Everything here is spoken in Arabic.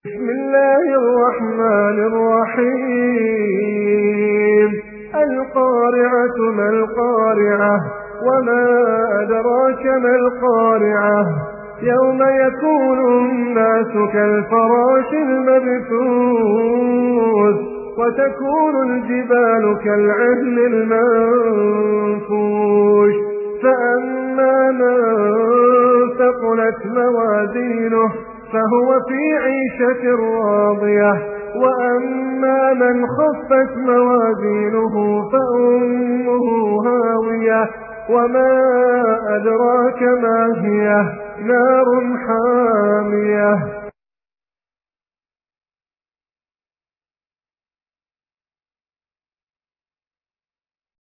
بسم الله الرحمن الرحيم القارعة ما القارعة وما أدراك ما القارعة يوم يكون الناس كالفراش المبثوث وتكون الجبال كالعهن المنفوش فأما من ثقلت موازينه فهو في عيشة راضية وأما من خفت موازينه فأمه هاوية وما أدراك ما هي نار حامية